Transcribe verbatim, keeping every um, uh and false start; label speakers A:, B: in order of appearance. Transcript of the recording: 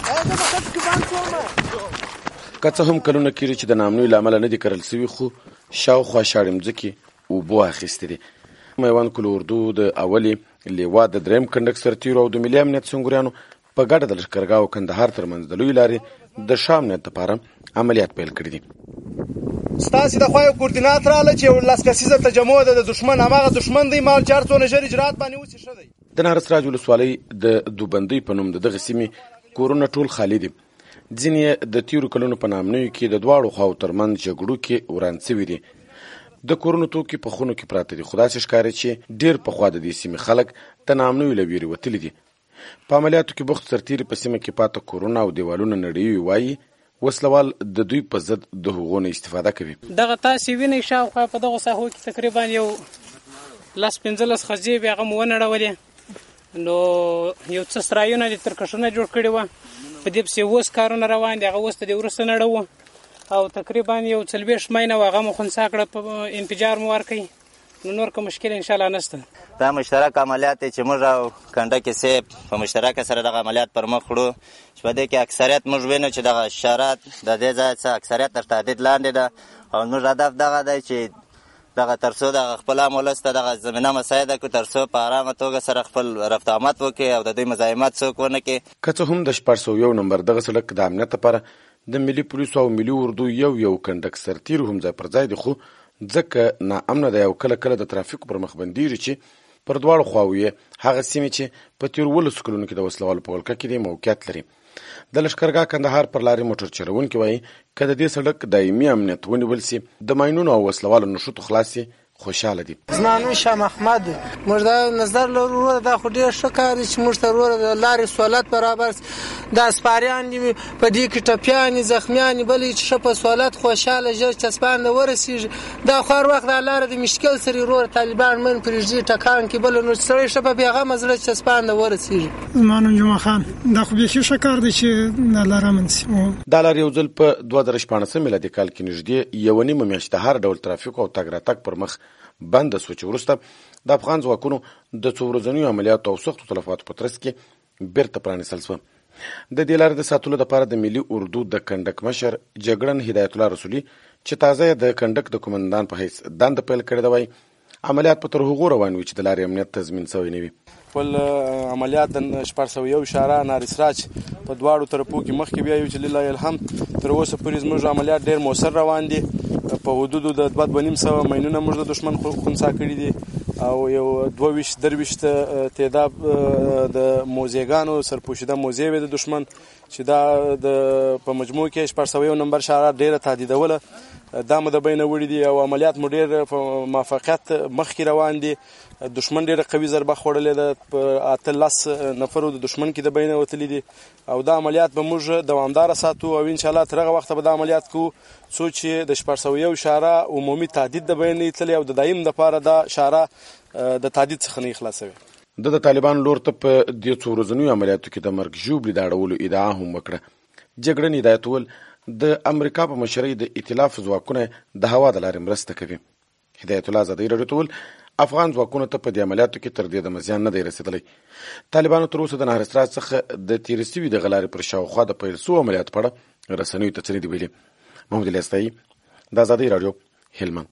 A: که څه هم کلونه کېږي چې د ناامنیو له امله نه دي کرل سوي، خو شاوخوا شاړې مځکې اوبو اخیستې دي. میوند کلو اردو د اولې لیوا د دریم کنډک سرتیرو او د ملي امنیت سنګوریانو په ګډه د لښکرګاه او کندهار ترمنځ د لویې لارې د ښه امنیت لپاره عملیات پیل کړي دي.
B: ستاسې د خوا یو کوردینات راغله چې یو لس کسیزه تجمع ده د دښمن، هماغه دښمن دی مال چې هر څونه ژر اجرات باندې وسي ښه دی.
A: د نهر سراج ولسوالۍ د دوبندۍ په نوم د دغه سیمې کورونه ټول خالي دي. ځینې یې د تیرو کلونو په ناامنیو کې د دواړو خواو ترمنځ جګړو کې وران سوي دي. د کورونو توکي په خونو کې پراته دي، خو داسې ښکاري چې ډېر پخوا د دې سیمې خلک د ناامنیو له ویرې وتلي دي. په عملیاتو کې بوخت سرتیري په سیمه کې پاته کورونه او دیوالونه نړیوي وایي وسلوال د دوی په ضد د هغو نه استفاده کوي.
C: دغه تاسې وینئ شاوخوا په دغو ساحو کې تقریبا یو لس پنځلس خزې وې، هغه مو ونړولې. نو یو څه سرایونه دې ترکشونه جوړ کړي وه، په دې پسې اوس کارونه روان دي، هغه اوس ته دې وروسته نړوه او تقریبا یو څلوېښت ماینه و هغه مو خنثی کړه، په انفجار مو ورکوي. نو نور که مشکل انشاءالله نشته.
D: دا مشترک عملیات چې موږ او کنډکي صاحب په مشترکه سره دغه عملیات پر مخ وړو، چې په دې کې اکثریت موږ وینو چې دغه شرات د دې ځای څخه اکثریت تر تهدید لاندې ده، او موږ هدف دغه دی چې دغه تر څو دغه خپل ولس ته دغه زمینه مساعده کړو، تر څو په ارامه توګه سره خپل رفت آمد وکړي او د دوی مزاحمت څوک ونه کړي.
A: که څه هم د شپږ سوه یو نمبر دغه سړک د امنیت لپاره د ملي پولیسو او ملي اردو یو یو کنډک سرتیرو هم ځای پر ځای دي، خو ځکه ناامنه دی او کله کله د ترافیکو پر مخ بندېږي چې پر دواړو خواوو یې هغه سیمې چې په تېرو ولسو کلونو کې د وسلوالو په ولکه کې دي موقعیت لري. د لښکرګاه کندهار پر لارې موټر چلوونکي وایي که د دې سړک دایمي امنیت ونیول سي، د ماینونو او وسلوالو نښتو خلاص سي، خوشحاله دي.
E: زما نوم شاه محمد. موږ دا نظر لرو وروره دا خو ډېر ښه کار دی چې موږ ته وروره د لارې سهولت برابر سي. دا سپاریان دي په دې کې ټپیان دي، زخمیان دي، بل چې ښه په سهولت خوشحاله ژر چسپانده ورسېږي. دا خو هر وخت دا لاره د مشکل سره وروره طالبان من پرېږدي ټکان کې، بله نو سړی ښه په بېغمه زړه چسپانده ورسېږي.
F: زما نوم جمعه خان. دا خو بیخي ښه کار دی چې دا لاره امن سي.
A: دا لار یو ځل په دوه زره شپاړسم میلادي کال کې نږدې یوه نیمه میاشت د هر ډول ترافیک او تګ راتګ پر مخ بند سو، چې وروسته د افغان ځواکونو د څو ورځنیو عملیاتو او سختو تلفاتو په ترڅ کې بیرته پرانیستل شوه. د دې لارې د ساتلو لپاره د ملي اردو د کنډک مشر جګړن هدایت الله رسولي چې تازه د کنډک د قومندان په حیث دنده پیل کړې ده، وایي عملیات په تر هغو روان وي چې د لارې امنیت تضمین شوی نه وي.
B: خپل عملیات د شپږ سوه یو اشاره نهر سراج په دواړو طرفو کې مخکې بیایو چې لله الحمد تر اوسه پورې زموږ عملیات ډېر مؤثر روان دي. په حدودو د دوه دوه نیم سوه ماینونه موږ د دښمن خنثی کړي دي او یو دوه ویشت درویشت تعداد د موزیګانو سرپوشیده موزې وې د دښمن، چې دا د په مجموع کې شپږ سوه یو نمبر شعار ډېره تهدیدوله. دا مو د بینه وړي دي او عملیات مو ډېر په موفقیت مخکې روان دي. دښمن ډېره قوي ضربه خوړلې ده، په اتلس نفرو د دښمن کې د بینه وتلي دي او دا عملیات به موږ دوامداره ساتو او انشاءالله تر هغه وخته به دا عملیات کوو څو چې د شپږ سوه یو شعره عمومي تهدید د بینه ایتلې او د دایم دپاره دا شعره د تهدید څخه نه خلاصوي.
A: د د طالبانو لور ته په دې څو ورځنیو عملیاتو کې د مرګ ژوبلې د اړولو ادعا هم وکړه. جګړن هدایت وویل د امریکا په مشرۍ د ائتلاف ځواکونه د هوا د لارې مرسته کوي. هدایت الله ازادي راډیو ته وویل افغان ځواکونو ته په دې عملیاتو کې تر دې د مزیان نه دی رسېدلی. طالبانو تر اوسه د نهر سراج څخه د تېرې سوي دغه لارې پر شاوخوا د پیل سوو عملیاتو په اړه رسنیو ته څه نه دي ویلي. محمد الیاس طایي، د ازادۍ راډیو، هلمند.